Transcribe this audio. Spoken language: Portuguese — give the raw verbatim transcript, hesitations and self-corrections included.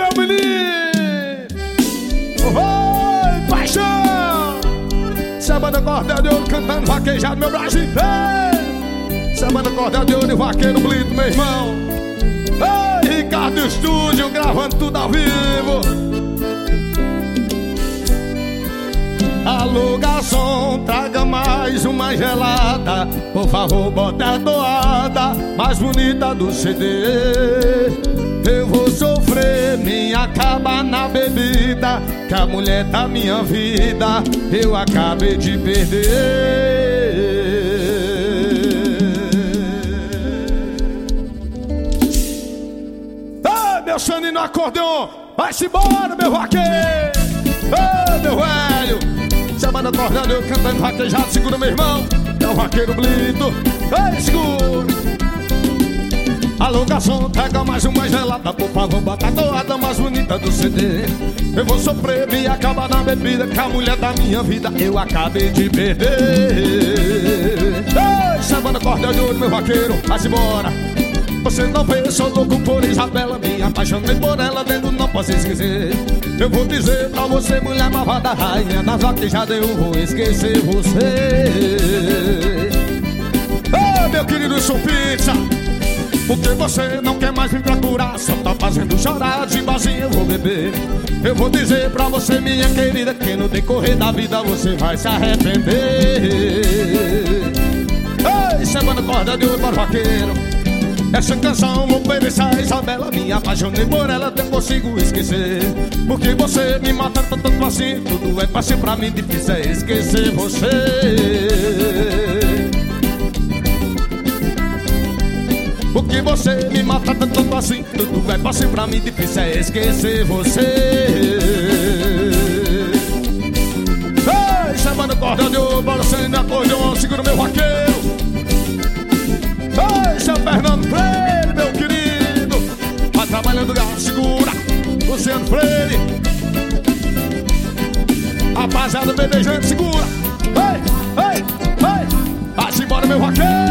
meu menino! Oi, paixão! Samba do cordel de ouro cantando vaquejado, meu Brasil inteiro! Samba do cordel de ouro e vaqueiro blito, meu irmão! Ei, Ricardo Estúdio gravando tudo ao vivo! Alô, garçom, traga mais uma gelada. Por favor, bota a toada mais bonita do C D. Eu vou sofrer, me acaba na bebida, que a mulher da minha vida eu acabei de perder. Ei, meu Xaninho no acordeon, vai-se embora, meu vaqueiro. Ei, meu velho, samba no cordel, eu cantando vaquejado, segura meu irmão, é o vaqueiro blito. Ei, segura. Alô, garçom, pega mais uma gelada, por favor, bota a toada mais bonita do C D. Eu vou sofrer, me acabar na bebida, que a mulher da minha vida eu acabei de perder. Ei, samba no cordel de ouro, meu vaqueiro, vai-se embora. Você não vê, sou louco por Isabela, me apaixonei por ela, dentro não posso esquecer. Eu vou dizer pra você, mulher malvada, rainha das vaquejadas, eu vou esquecer você. Ô, oh, meu querido Sou Pizza, porque você não quer mais me procurar, só tá fazendo chorar, de barzinho eu vou beber. Eu vou dizer pra você, minha querida, que no decorrer da vida você vai se arrepender. Ei, samba no cordel de ouro para o vaqueiro. Essa canção vou obedecer a Isabela, me apaixonei por ela, não consigo esquecer. Porque você me mata tanto assim, tudo é fácil pra mim, difícil é esquecer você. Porque você me mata tanto assim, tudo é fácil pra mim, difícil é esquecer você. Ei, samba no cordel de ouro, balançando no acordeon, segura meu vaqueiro. Ei, seu Fernando Freire, meu querido, vai trabalhando gato, segura, Luciano Freire. Rapaziada bebejante, segura. Ei, ei, ei, vai-se embora meu vaqueiro.